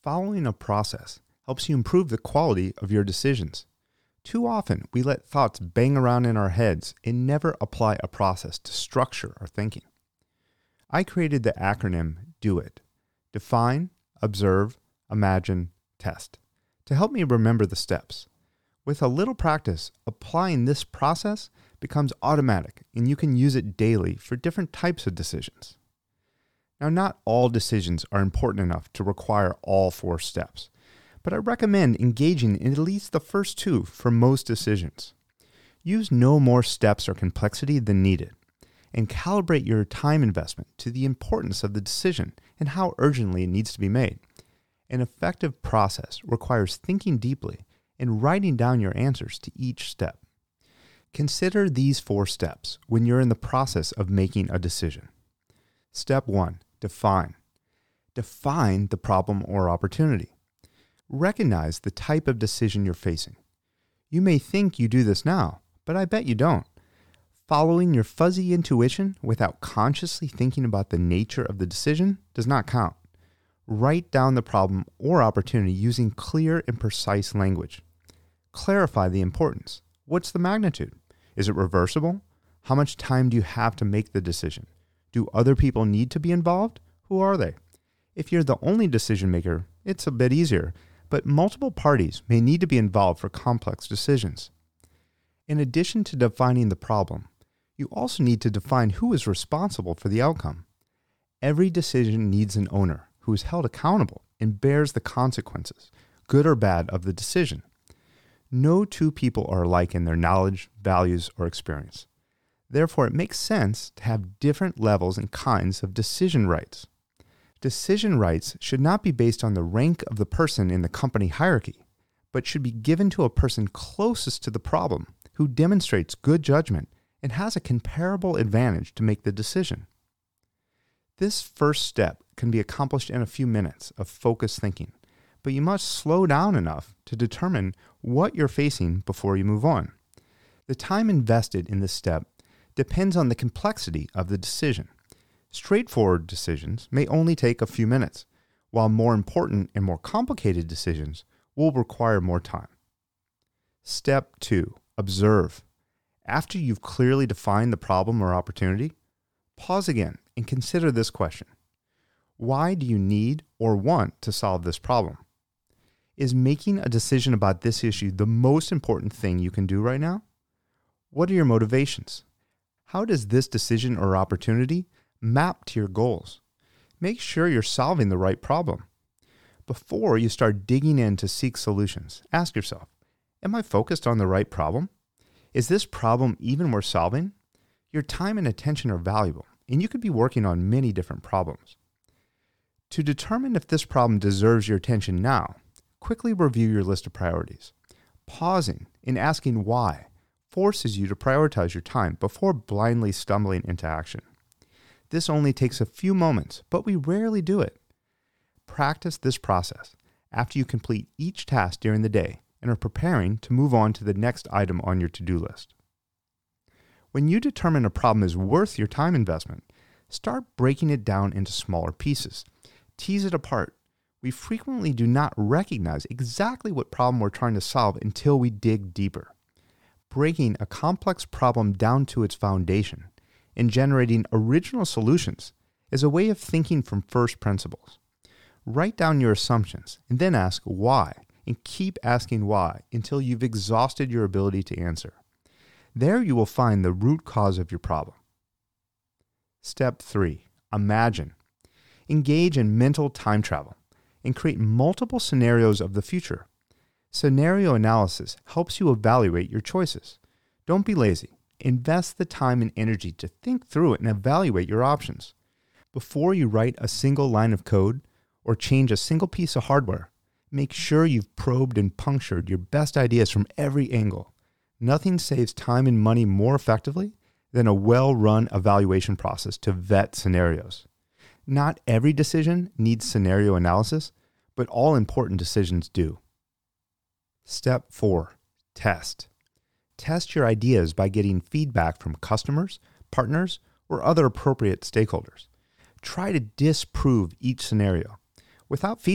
Following a process helps you improve the quality of your decisions. Too often, we let thoughts bang around in our heads and never apply a process to structure our thinking. I created the acronym DO-IT: Define, Observe, Imagine, Test, to help me remember the steps. With a little practice, applying this process becomes automatic and you can use it daily for different types of decisions. Now, not all decisions are important enough to require all 4 steps, but I recommend engaging in at least the first 2 for most decisions. Use no more steps or complexity than needed, and calibrate your time investment to the importance of the decision and how urgently it needs to be made. An effective process requires thinking deeply and writing down your answers to each step. Consider these 4 steps when you're in the process of making a decision. Step 1. Define. Define the problem or opportunity. Recognize the type of decision you're facing. You may think you do this now, but I bet you don't. Following your fuzzy intuition without consciously thinking about the nature of the decision does not count. Write down the problem or opportunity using clear and precise language. Clarify the importance. What's the magnitude? Is it reversible? How much time do you have to make the decision? Do other people need to be involved? Who are they? If you're the only decision maker, it's a bit easier, but multiple parties may need to be involved for complex decisions. In addition to defining the problem, you also need to define who is responsible for the outcome. Every decision needs an owner who is held accountable and bears the consequences, good or bad, of the decision. No 2 people are alike in their knowledge, values, or experience. Therefore, it makes sense to have different levels and kinds of decision rights. Decision rights should not be based on the rank of the person in the company hierarchy, but should be given to a person closest to the problem who demonstrates good judgment and has a comparable advantage to make the decision. This first step can be accomplished in a few minutes of focused thinking, but you must slow down enough to determine what you're facing before you move on. The time invested in this step depends on the complexity of the decision. Straightforward decisions may only take a few minutes, while more important and more complicated decisions will require more time. Step 2. Observe. After you've clearly defined the problem or opportunity, pause again and consider this question. Why do you need or want to solve this problem? Is making a decision about this issue the most important thing you can do right now? What are your motivations? How does this decision or opportunity map to your goals? Make sure you're solving the right problem. Before you start digging in to seek solutions, ask yourself, am I focused on the right problem? Is this problem even worth solving? Your time and attention are valuable, and you could be working on many different problems. To determine if this problem deserves your attention now, quickly review your list of priorities. Pausing and asking why forces you to prioritize your time before blindly stumbling into action. This only takes a few moments, but we rarely do it. Practice this process after you complete each task during the day and are preparing to move on to the next item on your to-do list. When you determine a problem is worth your time investment, start breaking it down into smaller pieces. Tease it apart. We frequently do not recognize exactly what problem we're trying to solve until we dig deeper. Breaking a complex problem down to its foundation and generating original solutions is a way of thinking from first principles. Write down your assumptions and then ask why, and keep asking why until you've exhausted your ability to answer. There you will find the root cause of your problem. Step 3. Imagine. Engage in mental time travel and create multiple scenarios of the future. Scenario analysis helps you evaluate your choices. Don't be lazy. Invest the time and energy to think through it and evaluate your options. Before you write a single line of code or change a single piece of hardware, make sure you've probed and punctured your best ideas from every angle. Nothing saves time and money more effectively than a well-run evaluation process to vet scenarios. Not every decision needs scenario analysis, but all important decisions do. Step 4. Test. Test your ideas by getting feedback from customers, partners, or other appropriate stakeholders. Try to disprove each scenario. Without feedback,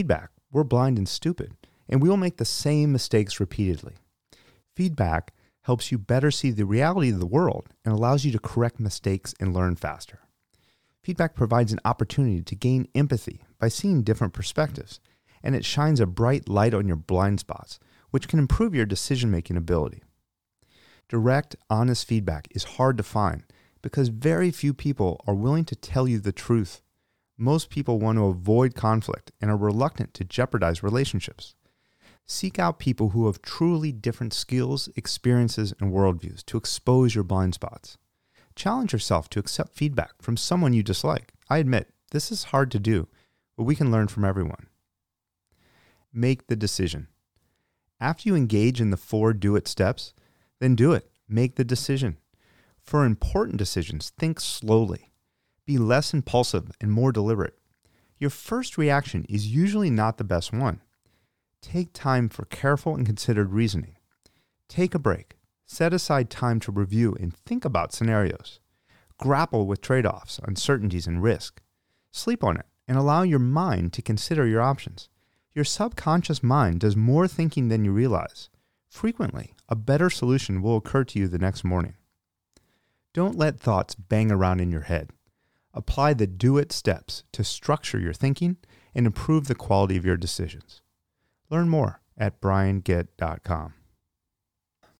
we're blind and stupid, and we will make the same mistakes repeatedly. Feedback helps you better see the reality of the world and allows you to correct mistakes and learn faster. Feedback provides an opportunity to gain empathy by seeing different perspectives, and it shines a bright light on your blind spots, which can improve your decision-making ability. Direct, honest feedback is hard to find because very few people are willing to tell you the truth. Most people want to avoid conflict and are reluctant to jeopardize relationships. Seek out people who have truly different skills, experiences, and worldviews to expose your blind spots. Challenge yourself to accept feedback from someone you dislike. I admit, this is hard to do, but we can learn from everyone. Make the decision. After you engage in the 4 do-it steps, then do it. Make the decision. For important decisions, think slowly. Be less impulsive and more deliberate. Your first reaction is usually not the best one. Take time for careful and considered reasoning. Take a break. Set aside time to review and think about scenarios. Grapple with trade-offs, uncertainties, and risk. Sleep on it and allow your mind to consider your options. Your subconscious mind does more thinking than you realize. Frequently, a better solution will occur to you the next morning. Don't let thoughts bang around in your head. Apply the do-it steps to structure your thinking and improve the quality of your decisions. Learn more at briangett.com.